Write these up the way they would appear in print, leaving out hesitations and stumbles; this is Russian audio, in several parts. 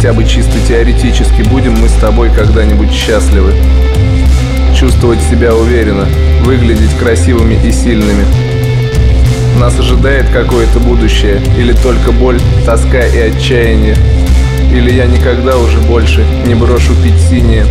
хотя бы чисто теоретически, будем мы с тобой когда-нибудь счастливы. Чувствовать себя уверенно, выглядеть красивыми и сильными. Нас ожидает какое-то будущее, или только боль, тоска и отчаяние. Или я никогда уже больше не брошу пить синее.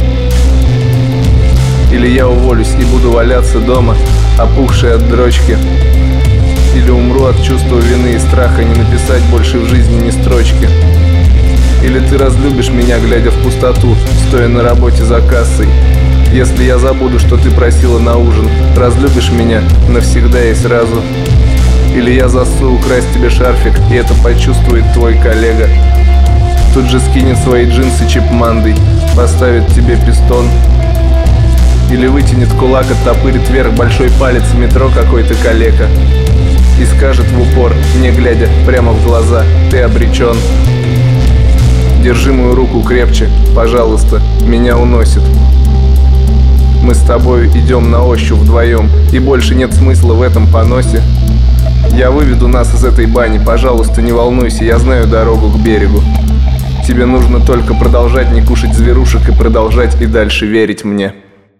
Или я уволюсь и буду валяться дома, опухший от дрочки. Или умру от чувства вины и страха не написать больше в жизни ни строчки. Или ты разлюбишь меня, глядя в пустоту, стоя на работе за кассой. Если я забуду, что ты просила на ужин, разлюбишь меня навсегда и сразу. Или я засу украсть тебе шарфик, и это почувствует твой коллега. Тут же скинет свои джинсы чипмандой, поставит тебе пистон. Или вытянет кулак, оттопырит вверх большой палец в метро какой-то калека и скажет в упор, не глядя прямо в глаза: ты обречен. Держи мою руку крепче, пожалуйста, меня уносит. Мы с тобой идем на ощупь вдвоем, и больше нет смысла в этом поносе. Я выведу нас из этой бани, пожалуйста, не волнуйся, я знаю дорогу к берегу. Тебе нужно только продолжать не кушать зверушек и продолжать и дальше верить мне.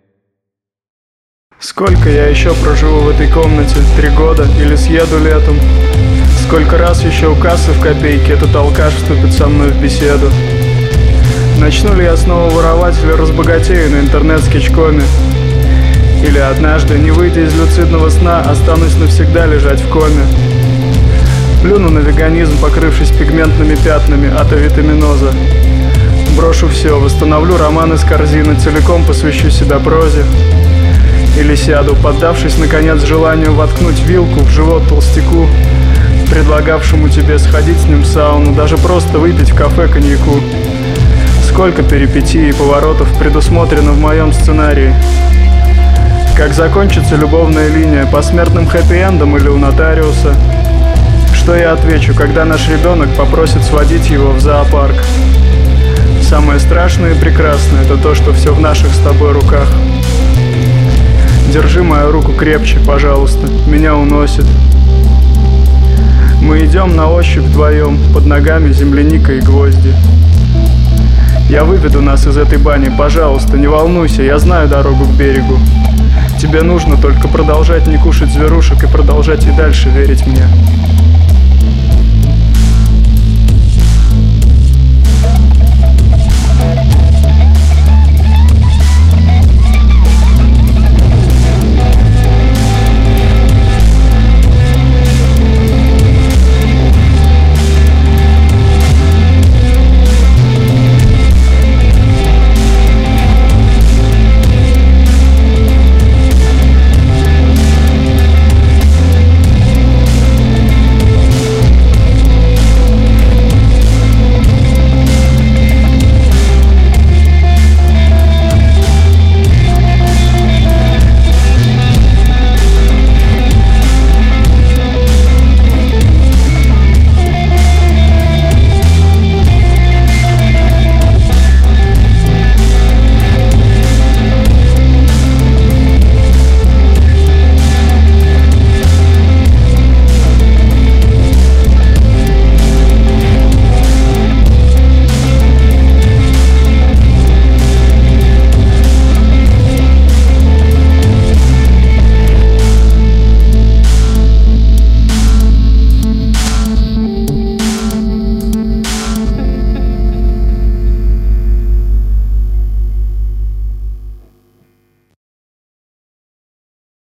Сколько я еще проживу в этой комнате? 3 года? Или съеду летом? Сколько раз еще у кассы в копейке этот алкаш вступит со мной в беседу? Начну ли я снова воровать или разбогатею на интернет-скетчкоме? Или однажды, не выйдя из люцидного сна, останусь навсегда лежать в коме? Плюну на веганизм, покрывшись пигментными пятнами от авитаминоза. Брошу все, восстановлю роман из корзины, целиком посвящу себя прозе. Или сяду, поддавшись наконец желанию воткнуть вилку в живот толстяку, предлагавшему тебе сходить с ним в сауну, даже просто выпить в кафе коньяку. Сколько перипетий и поворотов предусмотрено в моем сценарии. Как закончится любовная линия, посмертным хэппи-эндом или у нотариуса? Что я отвечу, когда наш ребенок попросит сводить его в зоопарк? Самое страшное и прекрасное — это то, что все в наших с тобой руках. Держи мою руку крепче, пожалуйста, меня уносит. Мы идем на ощупь вдвоем, под ногами земляника и гвозди. Я выведу нас из этой бани, пожалуйста, не волнуйся, я знаю дорогу к берегу. Тебе нужно только продолжать не кушать зверушек и продолжать и дальше верить мне.